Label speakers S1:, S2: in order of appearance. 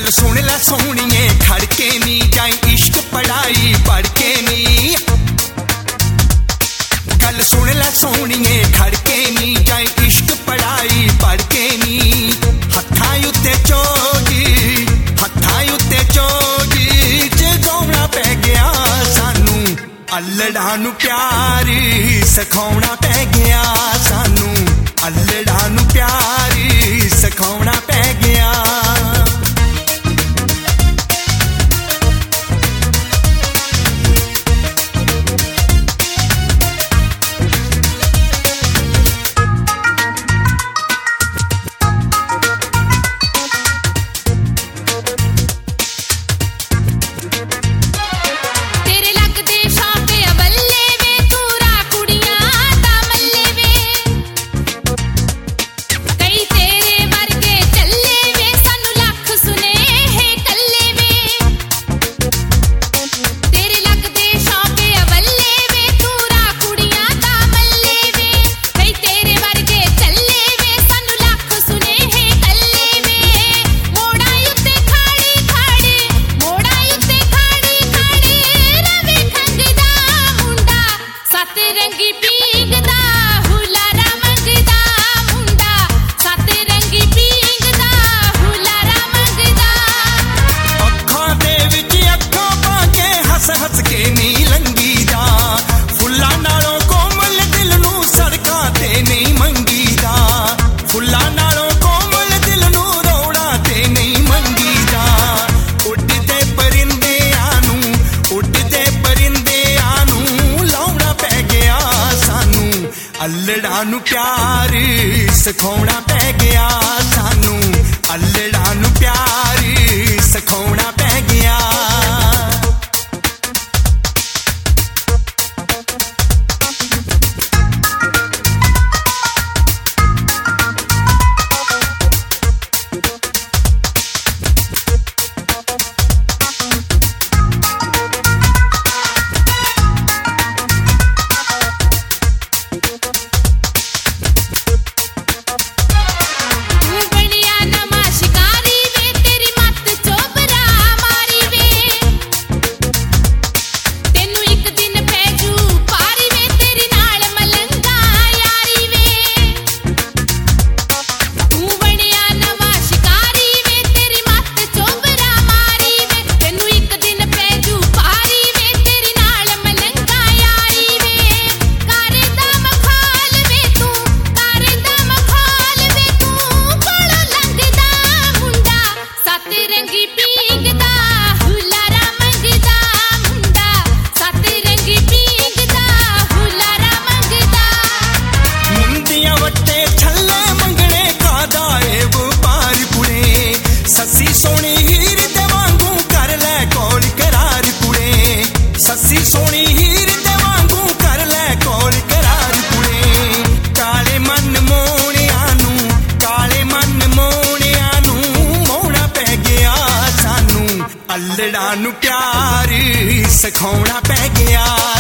S1: गल सुन लै सोहणीए खड़ के नी जाई इश्क पढ़ाई पढ़ के नी गल सुन लै सोहणीए खड़ के नी जाई इश्क पढ़ाई पढ़ के नी हत्थां उत्ते चोगी जगाउणा पै गया सानू अल्लड़ां नू प्यार सिखाउणा पै गया सानू अल्लड़ां नू प्यार सिखाउणा पै गया अल्लड़ां नू प्यार सिखाउणा पै गया सानू अल्लड़ां नू प्यार सिखाउणा पै गया अल्लड़ां नू प्यार सिखाउणा पै गया।